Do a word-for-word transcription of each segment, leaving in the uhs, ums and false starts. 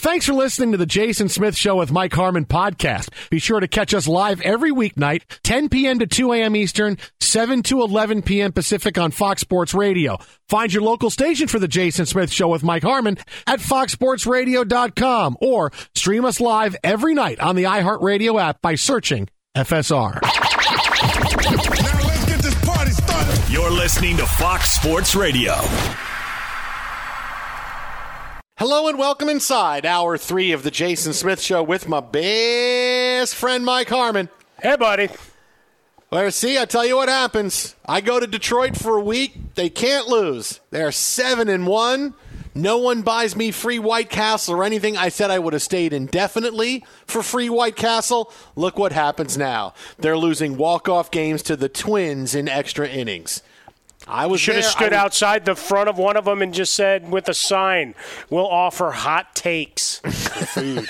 Thanks for listening to the Jason Smith Show with Mike Harmon podcast. Be sure to catch us live every weeknight, ten p.m. to two a.m. Eastern, seven to eleven p.m. Pacific on Fox Sports Radio. Find your local station for the Jason Smith Show with Mike Harmon at fox sports radio dot com or stream us live every night on the iHeartRadio app by searching F S R. Now let's get this party started. You're listening to Fox Sports Radio. Hello and welcome inside hour three of the Jason Smith Show with my best friend Mike Harmon. Hey, buddy. Well, see, I tell you what happens. I go to Detroit for a week. They can't lose. They're seven and one. No one buys me free White Castle or anything. I said I would have stayed indefinitely for free White Castle. Look what happens now. They're losing walk-off games to the Twins in extra innings. I was should have stood was, outside the front of one of them and just said with a sign, "We'll offer hot takes." Food.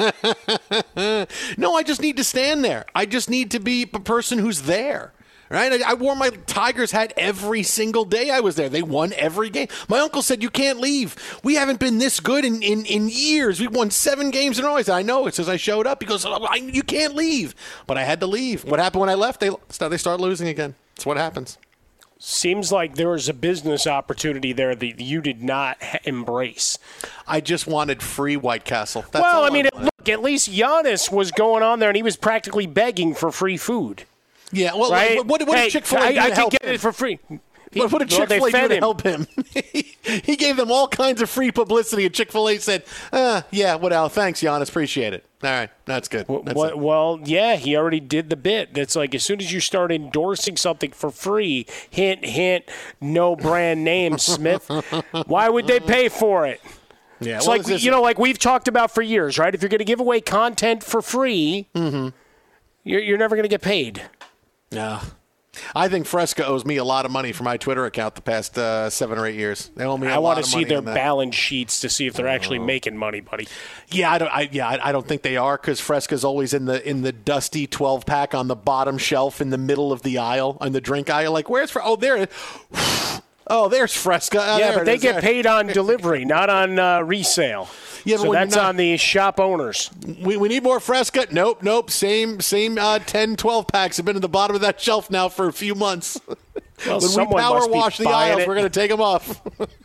No, I just need to stand there. I just need to be a person who's there. Right? I, I wore my Tigers hat every single day I was there. They won every game. My uncle said, you can't leave. We haven't been this good in, in, in years. We won seven games in a row. I said, I know. It's as I showed up. He goes, I, you can't leave. But I had to leave. What happened when I left? They, they start losing again. That's what happens. Seems like there was a business opportunity there that you did not ha- embrace. I just wanted free White Castle. That's well, I mean, I it, look, at least Giannis was going on there, and he was practically begging for free food. Yeah, well, right? what, what, what hey, did Chick-fil-A do I, to I help could get him? it for free. He, what, what did Chick-fil-A well, do to him. help him? He gave them all kinds of free publicity, and Chick-fil-A said, uh, yeah, well, thanks, Giannis, appreciate it. All right, that's good. That's well, well, yeah, he already did the bit. That's like as soon as you start endorsing something for free, hint, hint, no brand name, Smith, why would they pay for it? Yeah, it's well, like, this, you know, like we've talked about for years, right? If you're going to give away content for free, mm-hmm. you're, you're never going to get paid. Yeah. I think Fresca owes me a lot of money for my Twitter account the past uh, seven or eight years. They owe me a I lot want of to see money their on that. balance sheets to see if they're actually Oh. making money, buddy. Yeah, I don't. I, yeah, I, I don't think they are because Fresca's always in the in the dusty twelve pack on the bottom shelf in the middle of the aisle on the drink aisle. Like, where's Fre- oh there? Oh, there's Fresca. Oh, yeah, there but it they is. get There. paid on delivery, not on uh, resale. Yeah, but so when that's you're not- on the shop owners. We, we need more Fresca. Nope, nope. Same same uh, ten, twelve packs have been at the bottom of that shelf now for a few months. Well, when we someone power must be wash the buying aisles, it. we're going to take them off.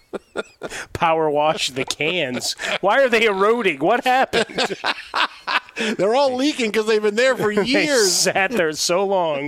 Power wash the cans. Why are they eroding? What happened? They're all leaking because they've been there for They years. sat there so long.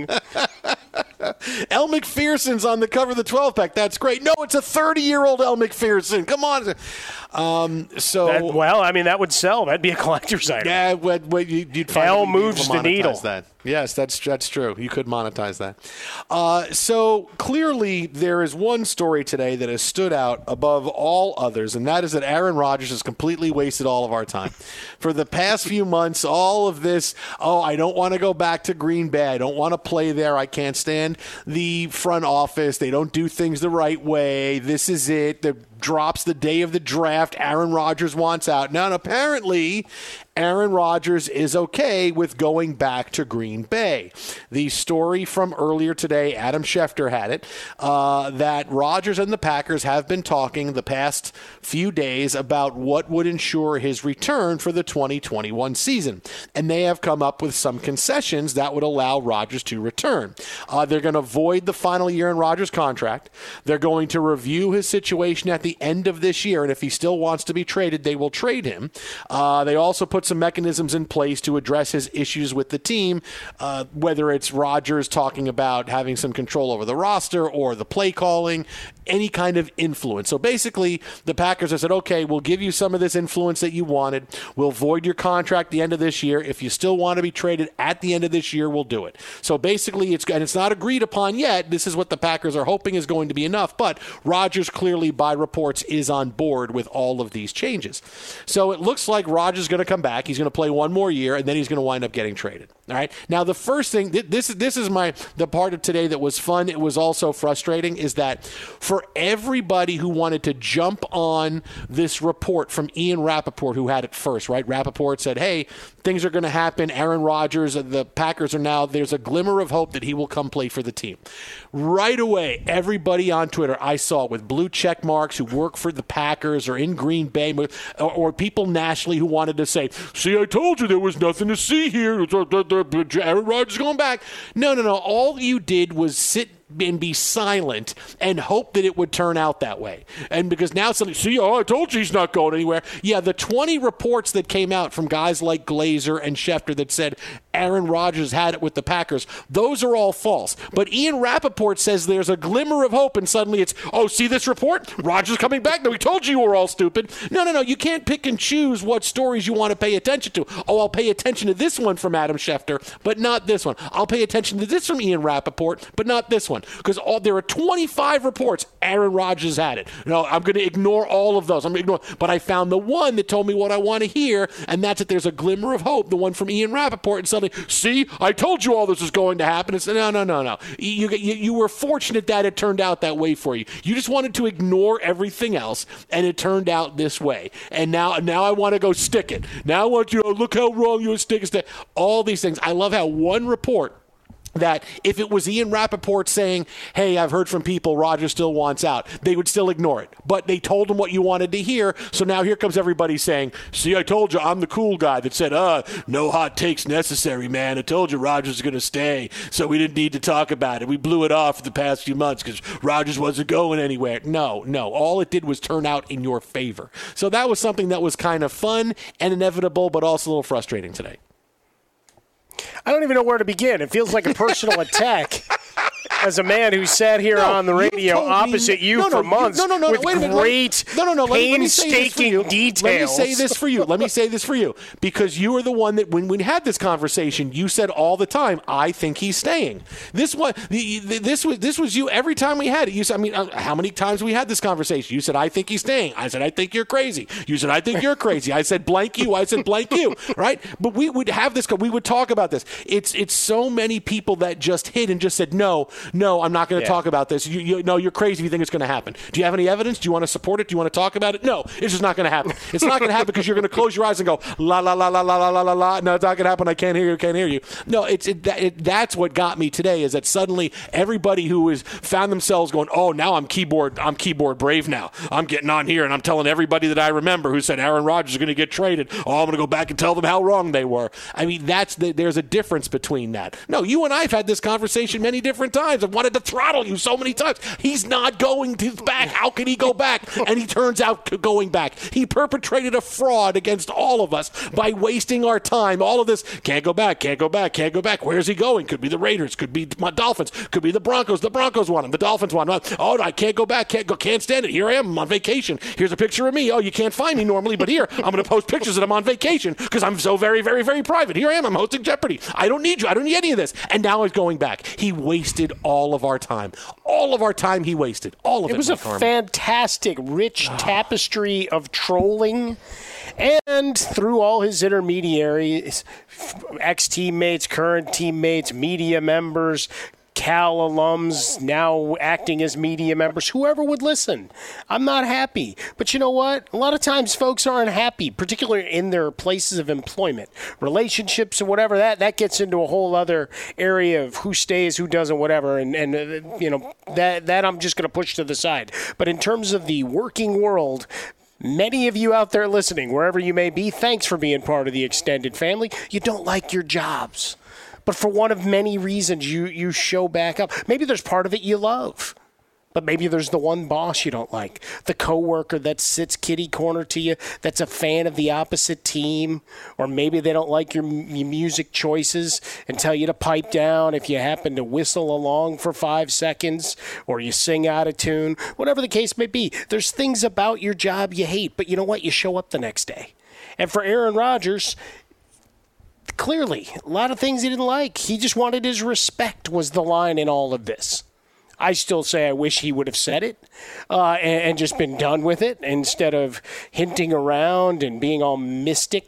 Elle McPherson's on the cover of the twelve pack. That's great. No, it's a thirty-year-old Elle McPherson. Come on. Um, so That, well, I mean, that would sell. That'd be a collector's item. yeah, what, what, you, you'd find Elle you'd be able moves to the monetize needle. That. Yes, that's that's true. You could monetize that. Uh, so clearly, there is one story today that has stood out above all others, and that is that Aaron Rodgers has completely wasted all of our time. For the past few months, all of this, oh, I don't want to go back to Green Bay. I don't want to play there. I can't stand the front office. They don't do things the right way. This is it. The drops the day of the draft. Aaron Rodgers wants out. Now, and apparently, Aaron Rodgers is okay with going back to Green Bay. The story from earlier today, Adam Schefter had it, uh, that Rodgers and the Packers have been talking the past few days about what would ensure his return for the twenty twenty-one season. And they have come up with some concessions that would allow Rodgers to return. Uh, they're going to void the final year in Rodgers' contract. They're going to review his situation at the end of this year, and if he still wants to be traded, they will trade him. Uh, they also put some mechanisms in place to address his issues with the team, uh, whether it's Rodgers talking about having some control over the roster or the play calling, any kind of influence. So basically, the Packers have said, okay, we'll give you some of this influence that you wanted. We'll void your contract at the end of this year. If you still want to be traded at the end of this year, we'll do it. So basically, it's and it's not agreed upon yet. This is what the Packers are hoping is going to be enough. But Rodgers clearly, by reports, is on board with all of these changes. So it looks like Rodgers is going to come back. He's going to play one more year, and then he's going to wind up getting traded. All right. Now, the first thing, this is this is my the part of today that was fun. It was also frustrating. Is that for for everybody who wanted to jump on this report from Ian Rappaport, who had it first, right? Rappaport said, hey, things are going to happen. Aaron Rodgers, the Packers are now, there's a glimmer of hope that he will come play for the team. Right away, everybody on Twitter I saw with blue check marks who work for the Packers or in Green Bay, or, or people nationally who wanted to say, see, I told you there was nothing to see here. Aaron Rodgers is going back. No, no, no. All you did was sit and be silent and hope that it would turn out that way. And because now somebody, see, oh, I told you he's not going anywhere. Yeah, the twenty reports that came out from guys like Glazer and Schefter that said Aaron Rodgers had it with the Packers, those are all false. But Ian Rappaport says there's a glimmer of hope, and suddenly it's, oh, see this report? Rodgers coming back? No, he told you you were all stupid. No, no, no. You can't pick and choose what stories you want to pay attention to. Oh, I'll pay attention to this one from Adam Schefter, but not this one. I'll pay attention to this from Ian Rappaport, but not this one. Because all there are twenty-five reports Aaron Rodgers had it. No, I'm going to ignore all of those. I'm going to ignore. But I found the one that told me what I want to hear, and that's that there's a glimmer of hope, the one from Ian Rappaport, and suddenly, see, I told you all this was going to happen. It's, no, no, no, no. You, you, you were fortunate that it turned out that way for you. You just wanted to ignore everything else, and it turned out this way. And now, now I want to go stick it. Now I want you to look how wrong you were sticking it. All these things. I love how one report, that if it was Ian Rappaport saying, hey, I've heard from people Rodgers still wants out, they would still ignore it. But they told him what you wanted to hear, so now here comes everybody saying, see, I told you, I'm the cool guy that said, uh, no hot takes necessary, man. I told you Rodgers is going to stay, so we didn't need to talk about it. We blew it off for the past few months because Rodgers wasn't going anywhere. No, no. All it did was turn out in your favor. So that was something that was kind of fun and inevitable, but also a little frustrating today. I don't even know where to begin. It feels like a personal attack as a man who sat here no, on the radio opposite me, you no, no, for months no, no, no, with wait a minute, great, no, no, no, let me, let me painstaking details. Let me say this for you. Let me say this for you. Because you are the one that, when we had this conversation, you said all the time, I think he's staying. This one, this was this was you every time we had it. You said, I mean, how many times we had this conversation? You said, I think he's staying. I said, I think you're crazy. You said, I think you're crazy. I said, blank you. I said, blank you. Right? But we would have this, we would talk about this. It's it's so many people that just hit and just said, no, no, I'm not going to yeah. talk about this. You, you, no, you're crazy if you think it's going to happen. Do you have any evidence? Do you want to support it? Do you want to talk about it? No, it's just not going to happen. It's not going to happen because you're going to close your eyes and go, la, la, la, la, la, la, la, la, la. No, it's not going to happen. I can't hear you. I can't hear you. No, it's it, it, that's what got me today is that suddenly everybody who is found themselves going, oh, now I'm keyboard, I'm keyboard brave now. I'm getting on here and I'm telling everybody that I remember who said Aaron Rodgers is going to get traded. Oh, I'm going to go back and tell them how wrong they were. I mean, that's the, there's a difference between that. No, you and I have had this conversation many different times. I've wanted to throttle you so many times. He's not going to back. How can he go back? And he turns out going back. He perpetrated a fraud against all of us by wasting our time. All of this, can't go back, can't go back, can't go back. Where's he going? Could be the Raiders, could be my Dolphins, could be the Broncos. The Broncos want him. The Dolphins want him. Oh, no, I can't go back, can't go, can't stand it. Here I am, I'm on vacation. Here's a picture of me. Oh, you can't find me normally, but here, I'm going to post pictures that I'm on vacation because I'm so very, very, very private. Here I am, I'm hosting Jeopardy. I don't need you. I don't need any of this. And now he's going back. He wasted all of our time. All of our time he wasted. All of it. It was a Carmen. fantastic, rich tapestry of trolling. And through all his intermediaries, ex-teammates, current teammates, media members, Cal alums now acting as media members, whoever would listen. I'm not happy. But you know what? A lot of times folks aren't happy, particularly in their places of employment. Relationships and whatever, that, that gets into a whole other area of who stays, who doesn't, whatever. And, and uh, you know, that, that I'm just going to push to the side. But in terms of the working world, many of you out there listening, wherever you may be, thanks for being part of the extended family. You don't like your jobs. But for one of many reasons, you, you show back up. Maybe there's part of it you love. But maybe there's the one boss you don't like. The coworker that sits kitty corner to you that's a fan of the opposite team. Or maybe they don't like your, your music choices and tell you to pipe down if you happen to whistle along for five seconds or you sing out of tune. Whatever the case may be, there's things about your job you hate. But you know what? You show up the next day. And for Aaron Rodgers, clearly, a lot of things he didn't like. He just wanted his respect was the line in all of this. I still say I wish he would have said it uh, and, and just been done with it instead of hinting around and being all mystic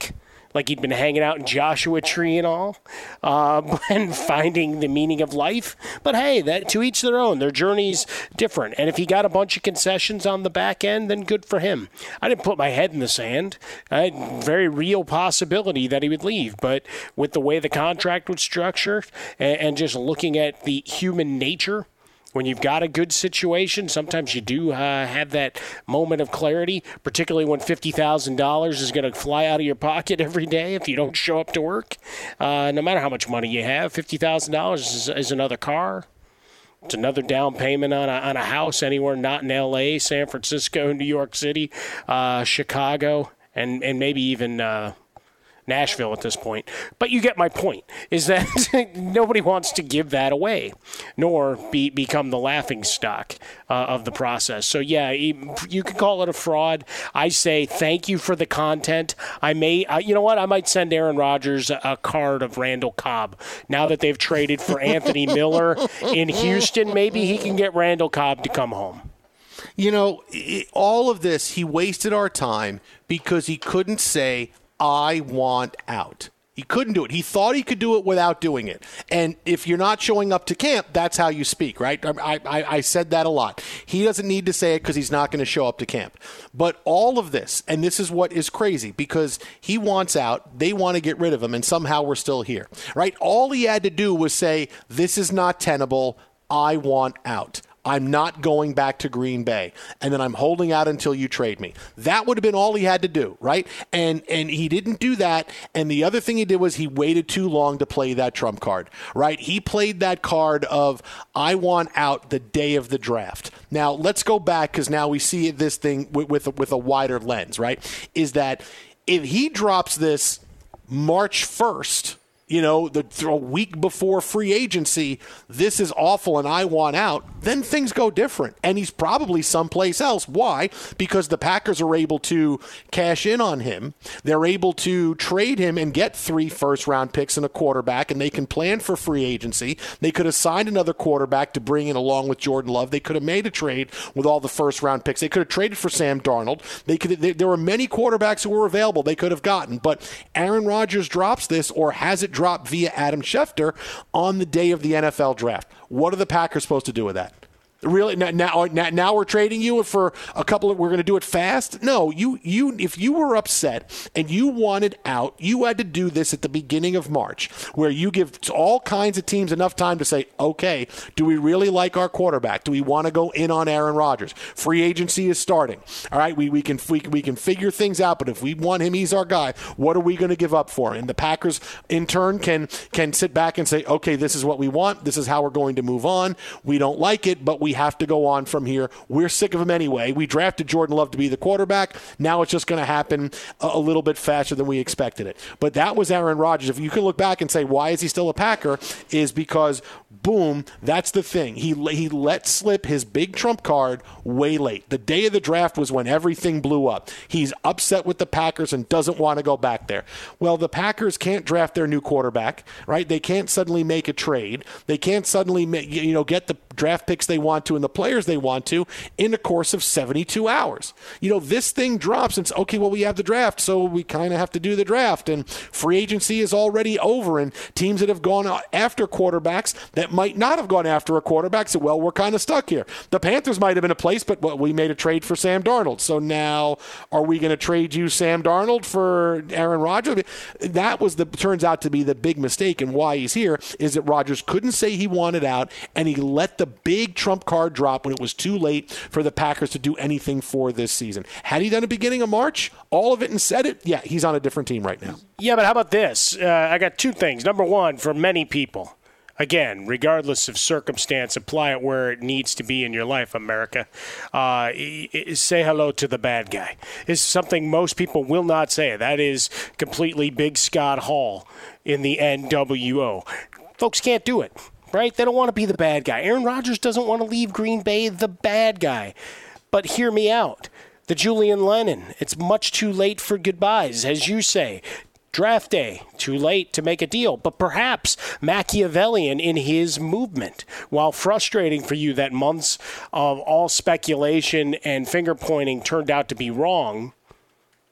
like he'd been hanging out in Joshua Tree and all, uh, and finding the meaning of life. But hey, that to each their own. Their journey's different. And if he got a bunch of concessions on the back end, then good for him. I didn't put my head in the sand. I had very real possibility that he would leave. But with the way the contract was structured and, and just looking at the human nature, when you've got a good situation, sometimes you do uh, have that moment of clarity, particularly when fifty thousand dollars is going to fly out of your pocket every day if you don't show up to work. Uh, no matter how much money you have, fifty thousand dollars is, is another car. It's another down payment on a, on a house anywhere not in L A, San Francisco, New York City, uh, Chicago, and, and maybe even uh, Nashville at this point. But you get my point, is that nobody wants to give that away, nor be, become the laughing stock uh, of the process. So, yeah, you, you can call it a fraud. I say thank you for the content. I may, uh, you know what, I might send Aaron Rodgers a, a card of Randall Cobb. Now that they've traded for Anthony Miller in Houston, maybe he can get Randall Cobb to come home. You know, it, all of this, he wasted our time because he couldn't say, I want out. He couldn't do it. He thought he could do it without doing it. And if you're not showing up to camp, that's how you speak, right? I, I, I said that a lot. He doesn't need to say it because he's not going to show up to camp. But all of this, and this is what is crazy, because he wants out, they want to get rid of him, and somehow we're still here, right? All he had to do was say, this is not tenable, I want out. I'm not going back to Green Bay, and then I'm holding out until you trade me. That would have been all he had to do, right? And and he didn't do that, and the other thing he did was he waited too long to play that trump card, right? He played that card of, I want out the day of the draft. Now, let's go back, because now we see this thing with, with, with a wider lens, right? Is that if he drops this March first, you know, the, a week before free agency, this is awful and I want out, then things go different. And he's probably someplace else. Why? Because the Packers are able to cash in on him. They're able to trade him and get three first-round picks and a quarterback, and they can plan for free agency. They could have signed another quarterback to bring in along with Jordan Love. They could have made a trade with all the first-round picks. They could have traded for Sam Darnold. They could. They, there were many quarterbacks who were available they could have gotten. But Aaron Rodgers drops this, or has it dropped via Adam Schefter on the day of the N F L draft. What are the Packers supposed to do with that? Really, now, now, now we're trading you for a couple of, we're going to do it fast? No, you, you, if you were upset and you wanted out, you had to do this at the beginning of March, where you give all kinds of teams enough time to say, okay, do we really like our quarterback? Do we want to go in on Aaron Rodgers? Free agency is starting. All right, we, we can we, we can figure things out, but if we want him, he's our guy. What are we going to give up for him? And the Packers, in turn, can can sit back and say, okay, this is what we want. This is how we're going to move on. We don't like it, but we We have to go on from here. We're sick of him anyway. We drafted Jordan Love to be the quarterback. Now it's just going to happen a, a little bit faster than we expected it. But that was Aaron Rodgers. If you can look back and say, why is he still a Packer, is because, boom, that's the thing. He, he let slip his big trump card way late. The day of the draft was when everything blew up. He's upset with the Packers and doesn't want to go back there. Well, the Packers can't draft their new quarterback, right? They can't suddenly make a trade. They can't suddenly make, you know, get the draft picks they want to and the players they want to in the course of seventy-two hours. You know, this thing drops and it's, okay, well, we have the draft, so we kind of have to do the draft. And free agency is already over, and teams that have gone after quarterbacks that might not have gone after a quarterback say, well, we're kind of stuck here. The Panthers might have been a place, but well, we made a trade for Sam Darnold. So now are we going to trade you Sam Darnold for Aaron Rodgers? That was the turns out to be the big mistake, and why he's here is that Rodgers couldn't say he wanted out, and he let the big trump card drop when it was too late for the Packers to do anything for this season. Had he done a beginning of March, all of it, and said it, yeah, he's on a different team right now. Yeah, but how about this? Uh, I got two things. Number one, for many people, again, regardless of circumstance, apply it where it needs to be in your life, America. Uh, say hello to the bad guy. It's something most people will not say. That is completely Big Scott Hall in the N W O. Folks can't do it. Right? They don't want to be the bad guy. Aaron Rodgers doesn't want to leave Green Bay the bad guy. But hear me out. The Julian Lennon, it's much too late for goodbyes, as you say. Draft day, too late to make a deal, but perhaps Machiavellian in his movement. While frustrating for you that months of all speculation and finger-pointing turned out to be wrong,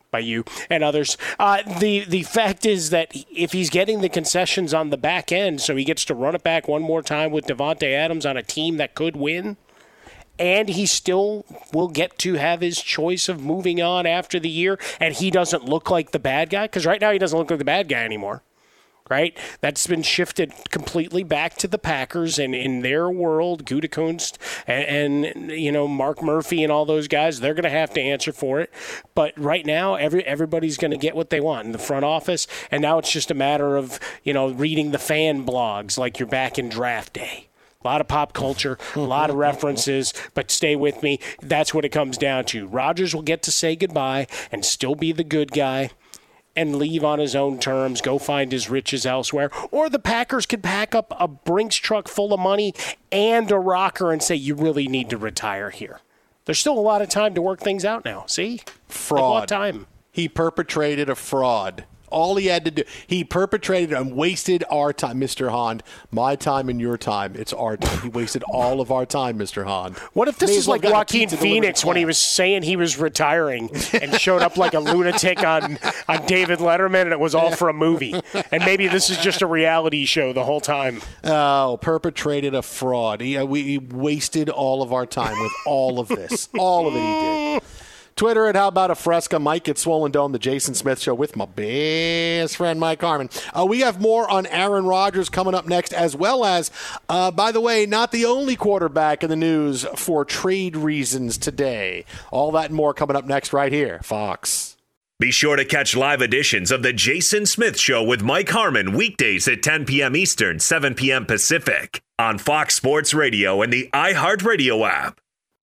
by you and others. Uh, the the fact is that if he's getting the concessions on the back end, so he gets to run it back one more time with Davante Adams on a team that could win, and he still will get to have his choice of moving on after the year, and he doesn't look like the bad guy, because right now he doesn't look like the bad guy anymore. Right? That's been shifted completely back to the Packers, and in their world, Gutekunst and, and you know Mark Murphy and all those guys, they're going to have to answer for it. But right now, every everybody's going to get what they want in the front office, and now it's just a matter of you know reading the fan blogs like you're back in draft day. A lot of pop culture, a lot of references, but stay with me. That's what it comes down to. Rodgers will get to say goodbye and still be the good guy and leave on his own terms, go find his riches elsewhere. Or the Packers could pack up a Brinks truck full of money and a rocker and say, you really need to retire here. There's still a lot of time to work things out now. See? Fraud. Like what time? He perpetrated a fraud. All he had to do, he perpetrated and wasted our time, Mister Hahn. My time and your time. It's our time. He wasted all of our time, Mister Hahn. What if this May is as well like got a Joaquin pizza delivered Phoenix to when he class. was saying he was retiring and showed up like a lunatic on, on David Letterman, and it was all for a movie? And maybe this is just a reality show the whole time. Oh, perpetrated a fraud. He, uh, we he wasted all of our time with all of this. All of it he did. Twitter at How About a Fresca. Mike at Swollen Dome, the Jason Smith Show with my best friend Mike Harmon. Uh, we have more on Aaron Rodgers coming up next, as well as, uh, by the way, not the only quarterback in the news for trade reasons today. All that and more coming up next right here, Fox. Be sure to catch live editions of the Jason Smith Show with Mike Harmon weekdays at ten p.m. Eastern, seven p.m. Pacific on Fox Sports Radio and the iHeartRadio app.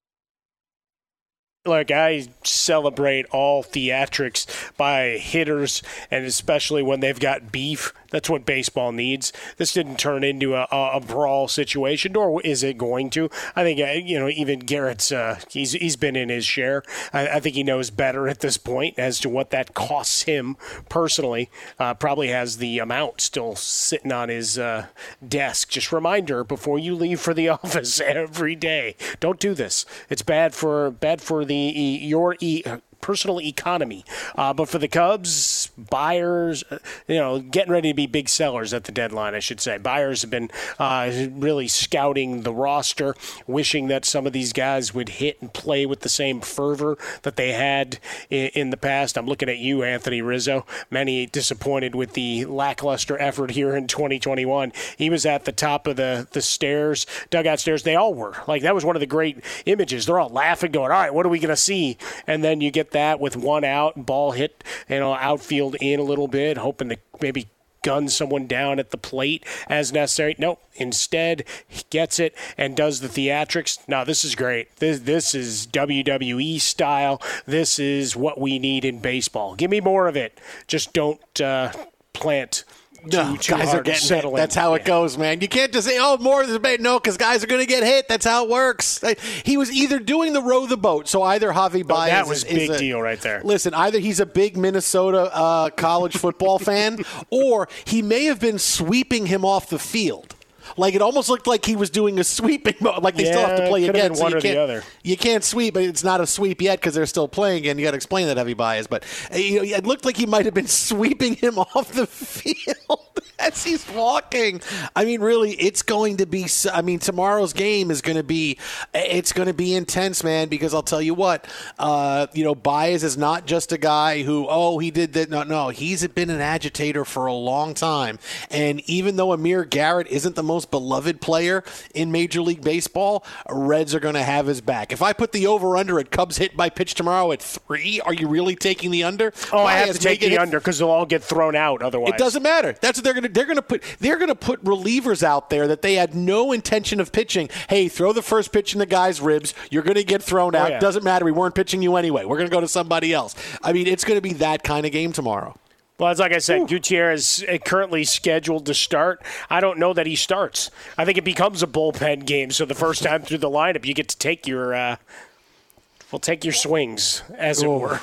Like, I celebrate all theatrics by hitters, and especially when they've got beef. That's what baseball needs. This didn't turn into a, a brawl situation, nor is it going to. I think, uh, you know, even Garrett's, uh, he's he's been in his share. I, I think he knows better at this point as to what that costs him personally. Uh, probably has the amount still sitting on his uh, desk. Just reminder before you leave for the office every day. Don't do this. It's bad for bad for the your e- personal economy. Uh, but for the Cubs, buyers, you know, getting ready to be big sellers at the deadline, I should say. Buyers have been uh, really scouting the roster, wishing that some of these guys would hit and play with the same fervor that they had in, in the past. I'm looking at you, Anthony Rizzo. Many disappointed with the lackluster effort here in twenty twenty-one. He was at the top of the, the stairs, dugout stairs. They all were. Like, that was one of the great images. They're all laughing, going, all right, what are we going to see? And then you get that with one out, ball hit, you know, outfield in a little bit, hoping to maybe gun someone down at the plate as necessary. Nope. Instead, he gets it and does the theatrics. No, this is great. This this is W W E style. This is what we need in baseball. Give me more of it. Just don't uh, plant. Too, No, too guys are hard getting hit. settling. That's how it Yeah. goes, man. You can't just say, oh, more of the debate. No, because guys are going to get hit. That's how it works. He was either doing the row the boat, so either Javi Baez that was is, is big a, deal right there. Listen, either he's a big Minnesota uh, college football fan, or he may have been sweeping him off the field. Like, it almost looked like he was doing a sweeping mode. Like, they Yeah, still have to play could've again. been so one you or the can't- other. You can't sweep, but it's not a sweep yet because they're still playing, and you got to explain that heavy bias. But uh, you know, it looked like he might have been sweeping him off the field as he's walking. I mean, really, it's going to be. I mean, tomorrow's game is going to be. It's going to be intense, man. Because I'll tell you what, uh, you know, Baez is not just a guy who, oh, he did that. No, no, he's been an agitator for a long time, and even though Amir Garrett isn't the most beloved player in Major League Baseball, Reds are going to have his back. If I put the over-under at Cubs hit by pitch tomorrow at three, are you really taking the under? Oh, I have Baez to take making the it- under because they'll all get thrown out otherwise. It doesn't matter. That's what they're going to. They're going to put. They're going to put relievers out there that they had no intention of pitching. Hey, throw the first pitch in the guy's ribs. You're going to get thrown out. yeah. Doesn't matter. We weren't pitching you anyway. We're going to go to somebody else. I mean, it's going to be that kind of game tomorrow. Well, it's like I said, Gutierrez is currently scheduled to start. I don't know that he starts. I think it becomes a bullpen game. So the first time through the lineup, you get to take your, uh, well, take your swings, as it were.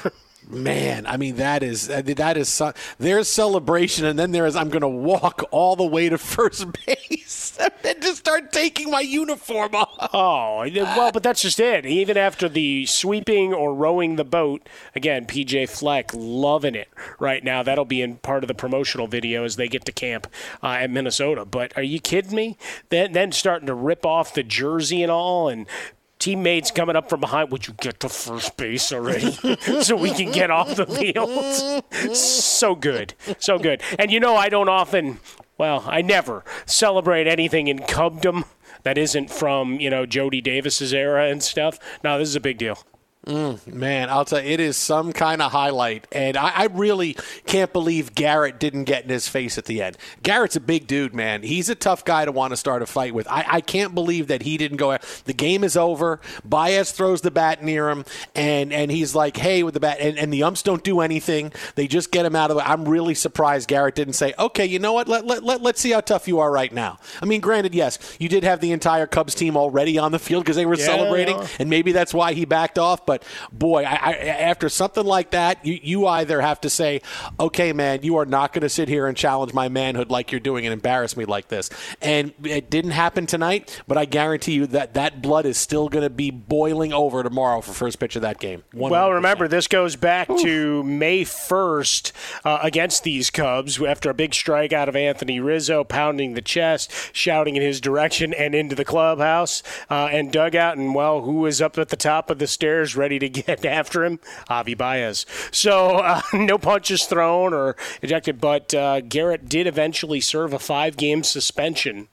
Man, I mean, that is, that is, there's celebration, and then there's, I'm going to walk all the way to first base and just start taking my uniform off. Oh, well, but that's just it. Even after the sweeping or rowing the boat, again, P J Fleck loving it right now. That'll be in part of the promotional video as they get to camp uh, at Minnesota. But are you kidding me? Then, then starting to rip off the jersey and all, and teammates coming up from behind. Would you get to first base already so we can get off the field? So good. So good. And you know, I don't often, well, I never celebrate anything in Cubdom that isn't from, you know, Jody Davis's era and stuff. No, this is a big deal. Mm, man, I'll tell you, it is some kind of highlight. And I, I really can't believe Garrett didn't get in his face at the end. Garrett's a big dude, man. He's a tough guy to want to start a fight with. I, I can't believe that he didn't go. The game is over. Baez throws the bat near him, and, and he's like, hey, with the bat. And, and the umps don't do anything. They just get him out of it. I'm really surprised Garrett didn't say, okay, you know what? Let, let, let, let's see how tough you are right now. I mean, granted, yes, you did have the entire Cubs team already on the field because they were yeah, celebrating, yeah. and maybe that's why he backed off. But, boy, I, I, after something like that, you, you either have to say, okay, man, you are not going to sit here and challenge my manhood like you're doing and embarrass me like this. And it didn't happen tonight, but I guarantee you that that blood is still going to be boiling over tomorrow for first pitch of that game. one hundred percent. Well, remember, this goes back Oof. to May first uh, against these Cubs after a big strikeout of Anthony Rizzo, pounding the chest, shouting in his direction and into the clubhouse uh, and dugout. And, well, who was up at the top of the stairs ready to get Get after him, Javi Baez. So uh, no punches thrown or ejected, but uh, Garrett did eventually serve a five-game suspension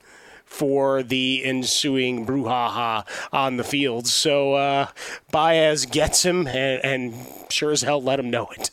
for the ensuing brouhaha on the field. So uh, Baez gets him and, and sure as hell let him know it.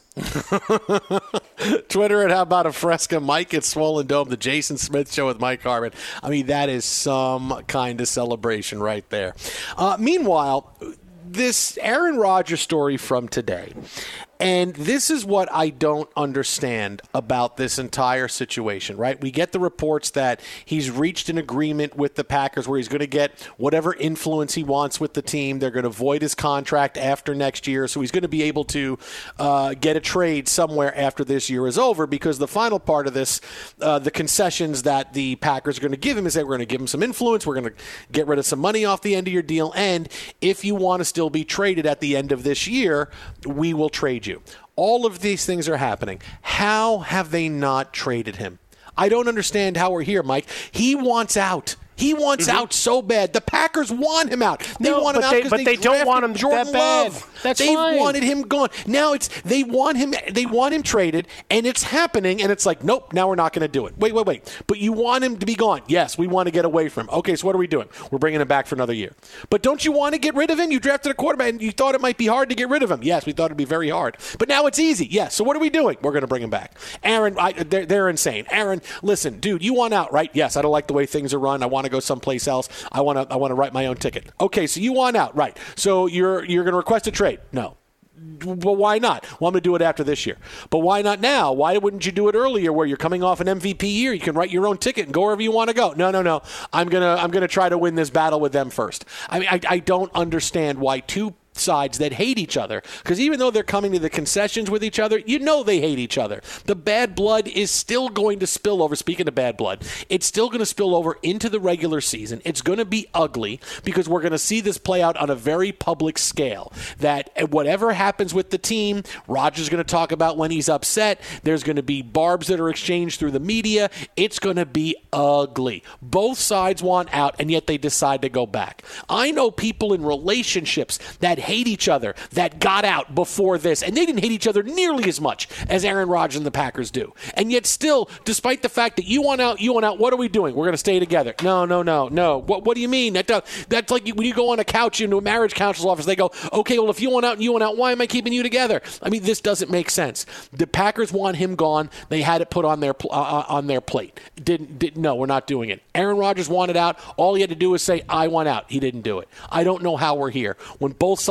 Twitter at How About a Fresca, Mike at Swollen Dome, the Jason Smith Show with Mike Harmon. I mean, that is some kind of celebration right there. Uh, meanwhile, this Aaron Rodgers story from today, and this is what I don't understand about this entire situation, right? We get the reports that he's reached an agreement with the Packers where he's going to get whatever influence he wants with the team. They're going to void his contract after next year, so he's going to be able to uh, get a trade somewhere after this year is over, because the final part of this, uh, the concessions that the Packers are going to give him is that we're going to give him some influence, we're going to get rid of some money off the end of your deal, and if you want to still be traded at the end of this year, we will trade you. All of these things are happening. How have they not traded him? I don't understand how we're here, Mike. He wants out. He wants mm-hmm. out so bad. The Packers want him out. They no, want him out because they, they, they don't want him Jordan that bad. Love. That's they fine. wanted him gone. Now it's they want him. They want him traded, and it's happening. And it's like, nope. Now we're not going to do it. Wait, wait, wait. But you want him to be gone? Yes, we want to get away from him. Okay, so what are we doing? We're bringing him back for another year. But don't you want to get rid of him? You drafted a quarterback, and you thought it might be hard to get rid of him. Yes, we thought it'd be very hard. But now it's easy. Yes. So what are we doing? We're going to bring him back. Aaron, I, they're, they're insane. Aaron, listen, dude, you want out, right? Yes, I don't like the way things are run. I want to go someplace else. I want to I want to write my own ticket. Okay, so you want out, right? So you're you're going to request a trade? No. Well, why not? Well, I'm going to do it after this year. But why not now? Why wouldn't you do it earlier where you're coming off an M V P year? You can write your own ticket and go wherever you want to go. No, no, no. I'm going to I'm going to try to win this battle with them first. I mean, I, I don't understand why two sides that hate each other, because even though they're coming to the concessions with each other, you know they hate each other. The bad blood is still going to spill over. Speaking of bad blood, it's still going to spill over into the regular season. It's going to be ugly because we're going to see this play out on a very public scale, that whatever happens with the team, Rodgers is going to talk about when he's upset. There's going to be barbs that are exchanged through the media. It's going to be ugly. Both sides want out, and yet they decide to go back. I know people in relationships that hate each other that got out before this, and they didn't hate each other nearly as much as Aaron Rodgers and the Packers do. And yet still, despite the fact that you want out, you want out, what are we doing? We're going to stay together. No, no, no, no. What What do you mean? That, that's like when you go on a couch into a marriage counsel's office, they go, okay, well, if you want out and you want out, why am I keeping you together? I mean, this doesn't make sense. The Packers want him gone. They had it put on their uh, on their plate. Didn't, didn't, no, we're not doing it. Aaron Rodgers wanted out. All he had to do was say, I want out. He didn't do it. I don't know how we're here. When both sides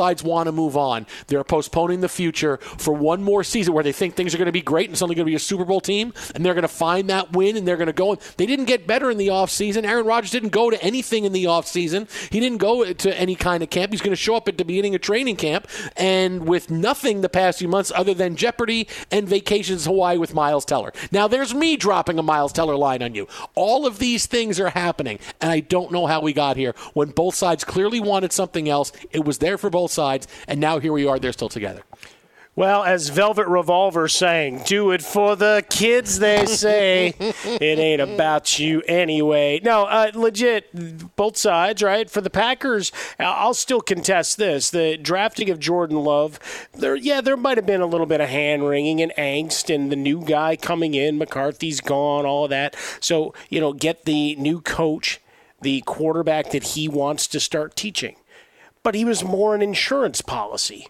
sides want to move on. They're postponing the future for one more season where they think things are going to be great and suddenly going to be a Super Bowl team, and they're going to find that win, and they're going to go. They didn't get better in the offseason. Aaron Rodgers didn't go to anything in the offseason. He didn't go to any kind of camp. He's going to show up at the beginning of training camp, and with nothing the past few months other than Jeopardy and vacations to Hawaii with Miles Teller. Now, there's me dropping a Miles Teller line on you. All of these things are happening, and I don't know how we got here when both sides clearly wanted something else. It was there for both sides, and now here we are. They're still together. Well, as Velvet Revolver sang, do it for the kids, they say. It ain't about you anyway. No, uh, legit, both sides, right? For the Packers, I'll still contest this. The drafting of Jordan Love, there, yeah, there might have been a little bit of hand-wringing and angst, and the new guy coming in, McCarthy's gone, all of that. So, you know, get the new coach, the quarterback that he wants to start teaching. But he was more an insurance policy.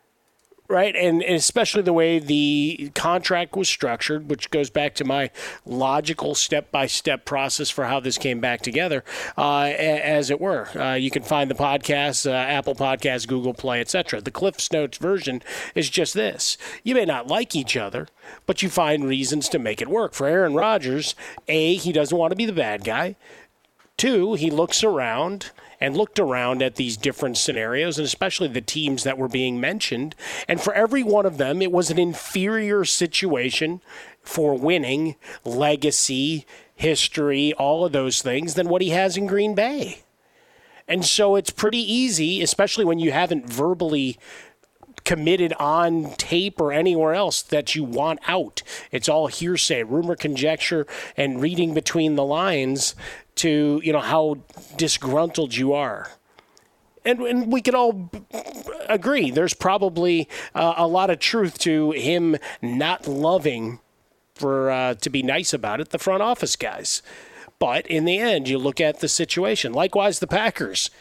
Right, and especially the way the contract was structured, which goes back to my logical step-by-step process for how this came back together, uh, as it were. Uh, you can find the podcast, uh, Apple Podcasts, Google Play, et cetera. The Cliff's Notes version is just this. You may not like each other, but you find reasons to make it work. For Aaron Rodgers, A, he doesn't want to be the bad guy. Two, he looks around and looked around at these different scenarios, and especially the teams that were being mentioned. And for every one of them, it was an inferior situation for winning, legacy, history, all of those things, than what he has in Green Bay. And so it's pretty easy, especially when you haven't verbally committed on tape or anywhere else, that you want out. It's all hearsay, rumor, conjecture, and reading between the lines to, you know, how disgruntled you are. And, and we could all b- agree there's probably uh, a lot of truth to him not loving, for uh, to be nice about it, the front office guys. But in the end, you look at the situation. Likewise, the Packers.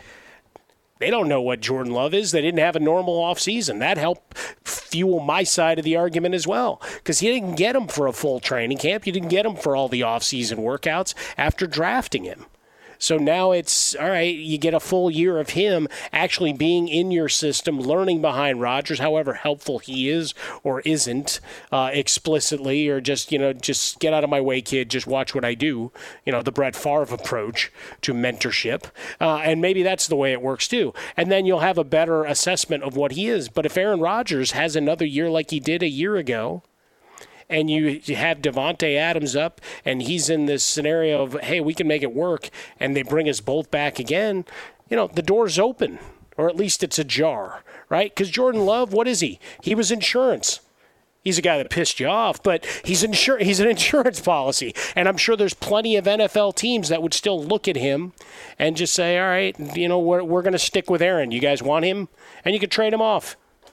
They don't know what Jordan Love is. They didn't have a normal offseason. That helped fuel my side of the argument as well, because you didn't get him for a full training camp. You didn't get him for all the offseason workouts after drafting him. So now it's, all right, you get a full year of him actually being in your system, learning behind Rodgers, however helpful he is or isn't uh, explicitly, or just, you know, just get out of my way, kid, just watch what I do. You know, the Brett Favre approach to mentorship. Uh, and maybe that's the way it works too. And then you'll have a better assessment of what he is. But if Aaron Rodgers has another year like he did a year ago, and you have Devontae Adams up, and he's in this scenario of, hey, we can make it work, and they bring us both back again, you know, the door's open, or at least it's ajar, right? Because Jordan Love, what is he? He was insurance. He's a guy that pissed you off, but he's insur- he's an insurance policy. And I'm sure there's plenty of N F L teams that would still look at him and just say, all right, you know, we're, we're going to stick with Aaron. You guys want him? And you could trade him off.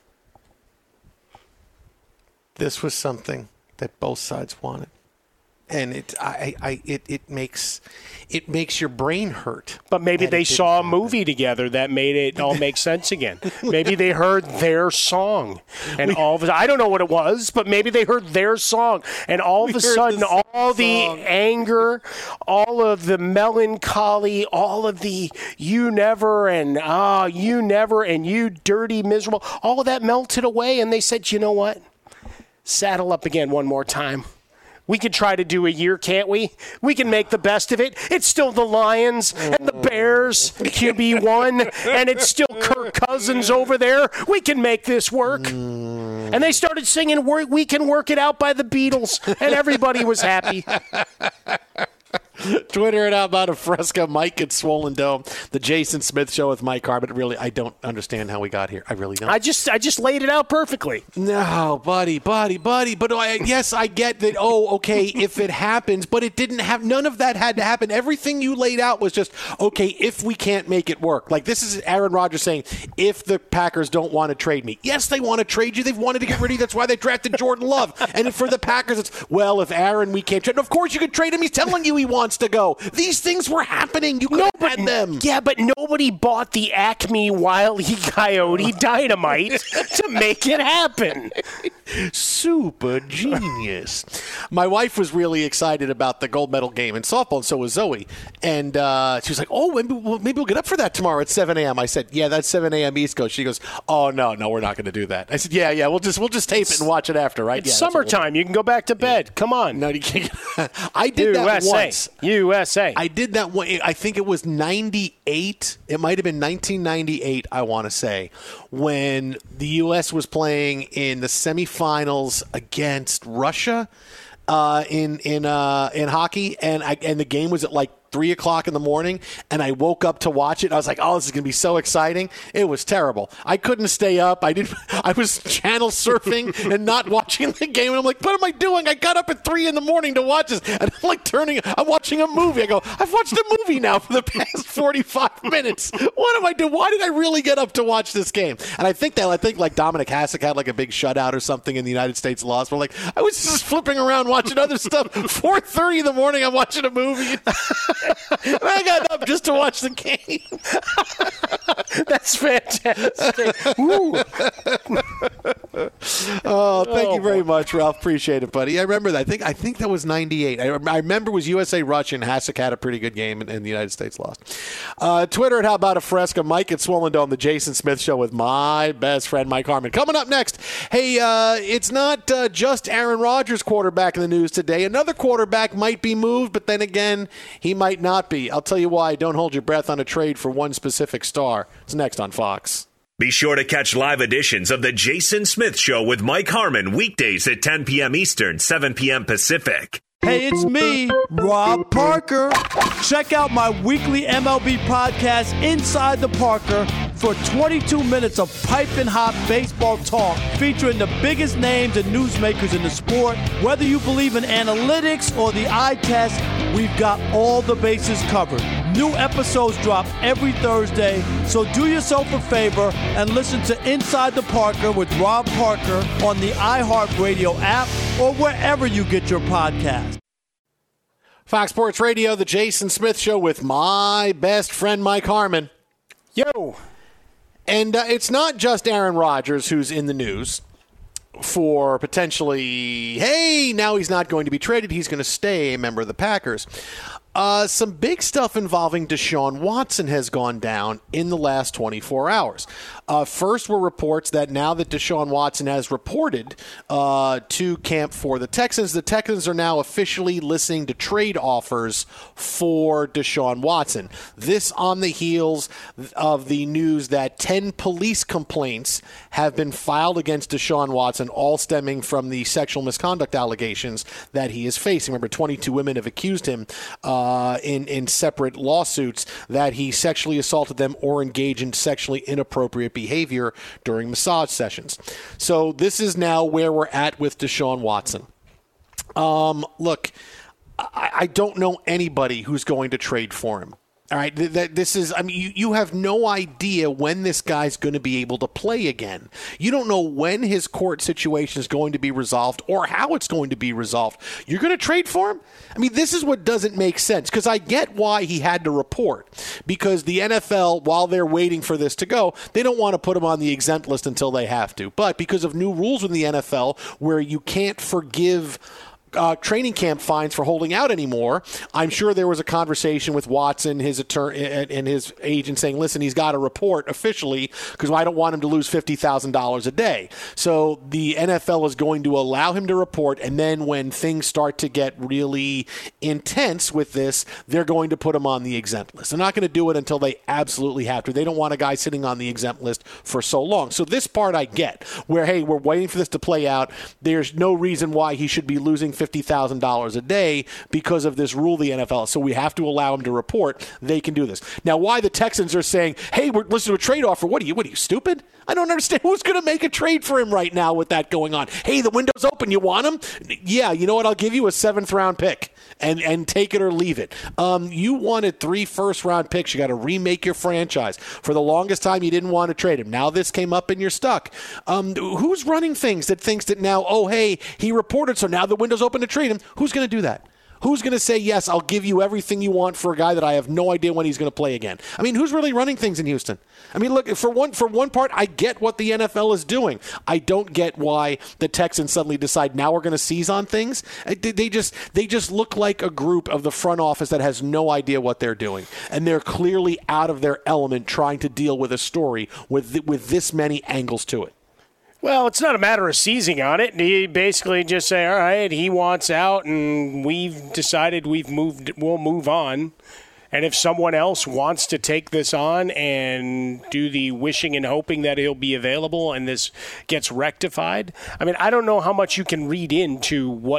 This was something that both sides wanted, and it I, I it, it makes it makes your brain hurt. But maybe they saw a movie together that made it all make sense again. Maybe they heard their song, and all of a, I don't know what it was, but maybe they heard their song, and all of a sudden, all the anger, all of the melancholy, all of the you never and ah you never and you dirty miserable, all of that melted away, and they said, you know what? Saddle up again one more time. We could try to do a year, can't we? We can make the best of it. It's still the Lions and the Bears, Q B one, and it's still Kirk Cousins over there. We can make this work. And they started singing We Can Work It Out by the Beatles, and everybody was happy. Twitter it out about a Fresca, Mike at Swollen Dome, the Jason Smith Show with Mike Harbert. Really, I don't understand how we got here. I really don't. I just, I just laid it out perfectly. No, buddy, buddy, buddy. But I, yes, I get that. Oh, okay, if it happens, but it didn't have. None of that had to happen. Everything you laid out was just okay. If we can't make it work, like this is Aaron Rodgers saying, if the Packers don't want to trade me, yes, they want to trade you. They've wanted to get rid of you. That's why they drafted Jordan Love. And for the Packers, it's well, if Aaron, we can't trade. Of course, you could trade him. He's telling you he wants to go. These things were happening. You could no, have had them. Yeah, but nobody bought the Acme Wile E. Coyote dynamite to make it happen. Super genius. My wife was really excited about the gold medal game in softball, and so was Zoe. And uh, she was like, oh, maybe we'll, maybe we'll get up for that tomorrow at seven a.m. I said, yeah, that's seven a.m. East Coast. She goes, oh, no, no, we're not going to do that. I said, yeah, yeah, we'll just we'll just tape it and watch it after, right? It's yeah, summertime. We'll you can go back to bed. Yeah. Come on. No, you can't. I did U S A. that once. U S A. I did that one. I think it was ninety-eight. It might have been nineteen ninety-eight, I want to say, when the U S was playing in the semifinals against Russia uh, in in uh, in hockey, and I, and the game was at like three o'clock in the morning, and I woke up to watch it. I was like, oh, this is going to be so exciting. It was terrible. I couldn't stay up. I didn't. I was channel surfing and not watching the game, and I'm like, what am I doing? I got up at three in the morning to watch this, and I'm like turning, I'm watching a movie. I go, I've watched a movie now for the past forty-five minutes. What am I doing? Why did I really get up to watch this game? And I think that, I think like Dominic Hasek had like a big shutout or something in the United States lost, but like, I was just flipping around watching other stuff. four thirty in the morning, I'm watching a movie. I got up just to watch the game. That's fantastic. oh, thank oh, you very boy. much, Ralph. Appreciate it, buddy. I remember that. I think I think that was ninety-eight. I, I remember it was U S A Russia, and Hasek had a pretty good game, and, and the United States lost. Uh, Twitter at How About a Fresca. Mike at Swollen Dome, the Jason Smith Show with my best friend, Mike Harmon. Coming up next, hey, uh, it's not uh, just Aaron Rodgers quarterback in the news today. Another quarterback might be moved, but then again, he might not be. I'll tell you why. Don't hold your breath on a trade for one specific star. It's next on Fox. Be sure to catch live editions of The Jason Smith Show with Mike Harmon weekdays at ten p.m. Eastern, seven p.m. Pacific. Hey, it's me, Rob Parker. Check out my weekly M L B podcast, Inside the Parker, for twenty-two minutes of piping hot baseball talk featuring the biggest names and newsmakers in the sport. Whether you believe in analytics or the eye test, we've got all the bases covered. New episodes drop every Thursday, so do yourself a favor and listen to Inside the Parker with Rob Parker on the iHeartRadio app or wherever you get your podcast. Fox Sports Radio, the Jason Smith Show with my best friend, Mike Harmon. Yo. And uh, it's not just Aaron Rodgers who's in the news for potentially, hey, now he's not going to be traded. He's going to stay a member of the Packers. Uh, some big stuff involving Deshaun Watson has gone down in the last twenty-four hours. Uh, first were reports that now that Deshaun Watson has reported uh, to camp for the Texans, the Texans are now officially listening to trade offers for Deshaun Watson. This on the heels of the news that ten police complaints have been filed against Deshaun Watson, all stemming from the sexual misconduct allegations that he is facing. Remember, twenty-two women have accused him uh, Uh, in, in separate lawsuits that he sexually assaulted them or engaged in sexually inappropriate behavior during massage sessions. So this is now where we're at with Deshaun Watson. Um, look, I, I don't know anybody who's going to trade for him. All right, th- th- this is, I mean, you, you have no idea when this guy's going to be able to play again. You don't know when his court situation is going to be resolved or how it's going to be resolved. You're going to trade for him? I mean, this is what doesn't make sense, because I get why he had to report, because the N F L, while they're waiting for this to go, they don't want to put him on the exempt list until they have to. But because of new rules in the N F L where you can't forgive Uh, training camp fines for holding out anymore, I'm sure there was a conversation with Watson, his attorney, and his agent saying, listen, he's got to report officially because I don't want him to lose fifty thousand dollars a day. So the N F L is going to allow him to report, and then when things start to get really intense with this, they're going to put him on the exempt list. They're not going to do it until they absolutely have to. They don't want a guy sitting on the exempt list for so long. So this part I get, where, hey, we're waiting for this to play out. There's no reason why he should be losing fifty thousand dollars a day because of this rule the N F L. So we have to allow him to report. They can do this. Now, why the Texans are saying, hey, we're listening to a trade offer. What are you, what are you, stupid? I don't understand. Who's going to make a trade for him right now with that going on? Hey, the window's open. You want him? Yeah, you know what? I'll give you a seventh round pick and, and take it or leave it. Um, you wanted three first round picks. You got to remake your franchise. For the longest time, you didn't want to trade him. Now this came up and you're stuck. Um, who's running things that thinks that now, oh, hey, he reported, so now the window's open to trade him? Who's going to do that? Who's going to say, yes, I'll give you everything you want for a guy that I have no idea when he's going to play again? I mean, who's really running things in Houston? I mean, look, for one for one part, I get what the N F L is doing. I don't get why the Texans suddenly decide now we're going to seize on things. They just they just look like a group of the front office that has no idea what they're doing, and they're clearly out of their element trying to deal with a story with with this many angles to it. Well, it's not a matter of seizing on it. He basically just say, all right, he wants out, and we've decided we've moved. We'll move on. And if someone else wants to take this on and do the wishing and hoping that he'll be available and this gets rectified, I mean, I don't know how much you can read into what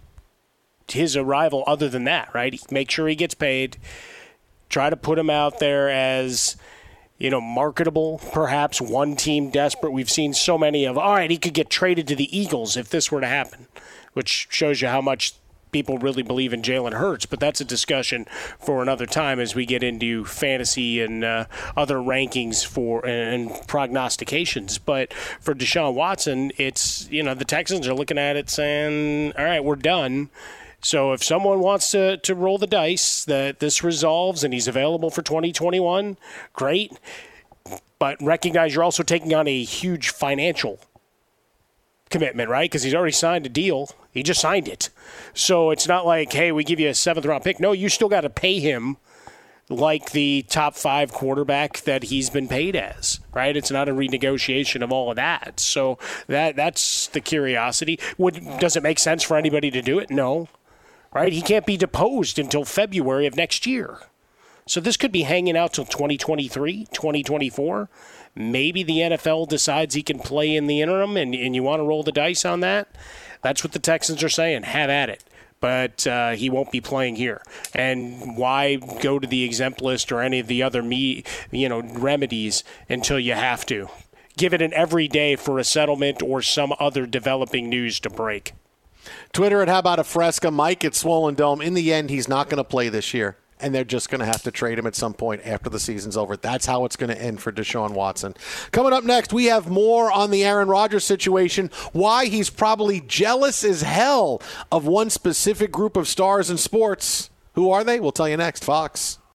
his arrival other than that, right? Make sure he gets paid. Try to put him out there as, you know, marketable, perhaps one team desperate. We've seen so many of, all right, he could get traded to the Eagles if this were to happen, which shows you how much people really believe in Jalen Hurts, but that's a discussion for another time as we get into fantasy and uh, other rankings for and, and prognostications. But for Deshaun Watson, it's, you know, the Texans are looking at it saying, all right, we're done. So if someone wants to, to roll the dice that this resolves and he's available for twenty twenty-one, great. But recognize you're also taking on a huge financial commitment, right? Because he's already signed a deal. He just signed it. So it's not like, hey, we give you a seventh round pick. No, you still got to pay him like the top five quarterback that he's been paid as, right? It's not a renegotiation of all of that. So that that's the curiosity. Would, does it make sense for anybody to do it? No, right? He can't be deposed until February of next year. So this could be hanging out till twenty twenty-three, twenty twenty-four. Maybe the N F L decides he can play in the interim, and, and you want to roll the dice on that. That's what the Texans are saying. Have at it. But uh, he won't be playing here. And why go to the exempt list or any of the other me, you know, remedies until you have to? Give it an every day for a settlement or some other developing news to break. Twitter at How About a Fresca. Mike at Swollen Dome. In the end, he's not going to play this year, and they're just going to have to trade him at some point after the season's over. That's how it's going to end for Deshaun Watson. Coming up next, we have more on the Aaron Rodgers situation, why he's probably jealous as hell of one specific group of stars in sports. Who are they? We'll tell you next. Fox.